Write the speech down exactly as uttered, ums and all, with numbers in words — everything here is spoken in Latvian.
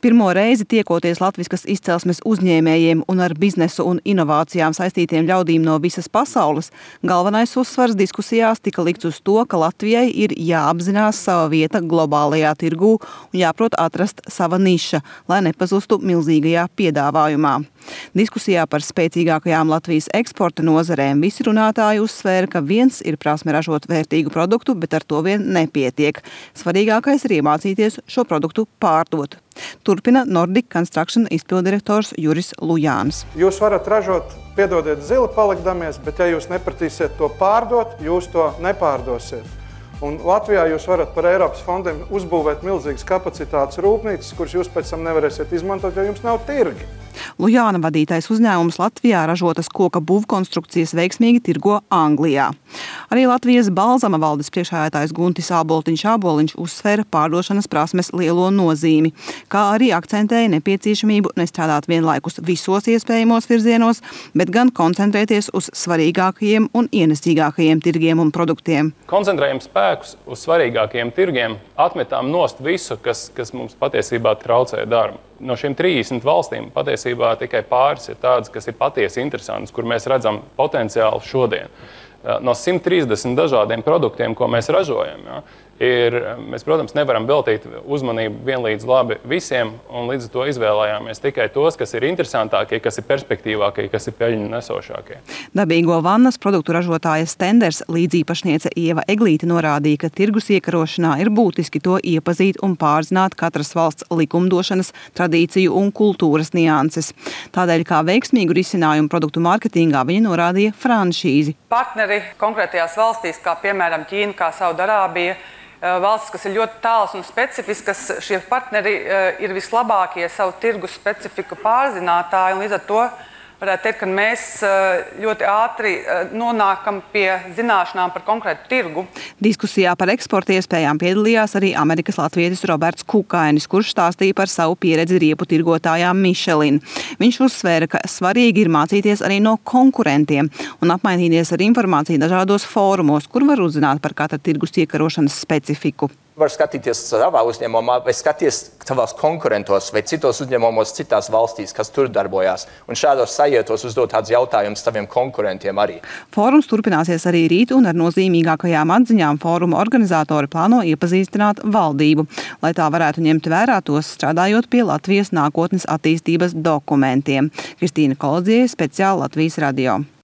Pirmo reizi tiekoties latviskas izcelsmes uzņēmējiem un ar biznesu un inovācijām saistītiem ļaudīm no visas pasaules, galvenais uzsvars diskusijās tika likts uz to, ka Latvijai ir jāapzinās sava vieta globālajā tirgū un jāprot atrast sava niša, lai nepazustu milzīgajā piedāvājumā. Diskusijā par spēcīgākajām Latvijas eksporta nozarēm visi runātāji uzsvēra, ka viens ir prasme ražot vērtīgu produktu, bet ar to vien nepietiek. Svarīgākais ir iemācīties šo produktu pārdot. Turpina Nordic Construction izpildirektors Juris Lujāns. Jūs varat ražot, piedodiet, zili palikdamies, bet ja jūs nepratīsiet to pārdot, jūs to nepārdosiet. Un Latvijā jūs varat par Eiropas fondiem uzbūvēt milzīgas kapacitātes rūpnīcas, kuras jūs pēc tam nevarēsiet izmantot, jo jums nav tirgi. Lujāna vadītais uzņēmums Latvijā ražotas koka būvkonstrukcijas veiksmīgi tirgo Anglijā. Arī Latvijas Balzama valdes priekšsēdētājs Guntis Āboltiņš Āboliņš uzsvēra pārdošanas prasmes lielo nozīmi, kā arī akcentēja nepieciešamību nestrādāt vienlaikus visos iespējamos virzienos, bet gan koncentrēties uz svarīgākajiem un ienesīgākajiem tirgiem un produktiem. Koncentrējam spēkus uz svarīgākajiem tirgiem, atmetām nost visu, kas, kas mums patiesībā traucē darbu. No šiem trīsdesmit valstīm patiesībā tikai pāris ir tādas, kas ir patiesi interesantas, kur mēs redzam potenciālu šodien. No simt trīsdesmit dažādiem produktiem, ko mēs ražojam, ja, ir, mēs, protams, nevaram veltīt uzmanību vienlīdz labi visiem, un līdz ar to izvēlējāmies tikai tos, kas ir interesantākie, kas ir perspektīvākie, kas ir peļņu nesošākie. Dabīgo vannas produktu ražotāja Stenders līdzīpašniece Ieva Eglīte norādīja, ka tirgus iekarošanā ir būtiski to iepazīt un pārzināt katras valsts likumdošanas, tradīciju un kultūras nianses. Tādēļ kā veiksmīgu risinājumu produktu mārketingā viņa norādīja franšīzi. Partneri konkrētajās valstīs, kā piemēram Ķīna, kā Saudarābija, valstis, kas ir ļoti tāls un specifiskas, šie partneri ir vislabākie savu tirgus specifiku pārzinātāji, un līdz ar to varētu teikt, ka mēs ļoti ātri nonākam pie zināšanām par konkrētu tirgu. Diskusijā par eksporta iespējām piedalījās arī Amerikas latvietis Roberts Kukainis, kurš stāstīja par savu pieredzi riepu tirgotājām Michelin. Viņš uzsvēra, ka svarīgi ir mācīties arī no konkurentiem un apmainīties ar informāciju dažādos fórumos, kur var uzzināt par katra tirgus iekarošanas specifiku. Var skatīties savā uzņēmumā, vai skaties savās konkurentos vai citos uzņēmumos citās valstīs, kas tur darbojās. Un šādos sajietos uzdot tādus jautājumus saviem konkurentiem arī. Fórums turpināsies arī rīt, un ar nozīmīgākajām atziņām fóruma organizatori plāno iepazīstināt valdību, lai tā varētu ņemt vērā tos, strādājot pie Latvijas nākotnes attīstības dokumentiem. Kristīna Kolodzieva, speciāli Latvijas radio.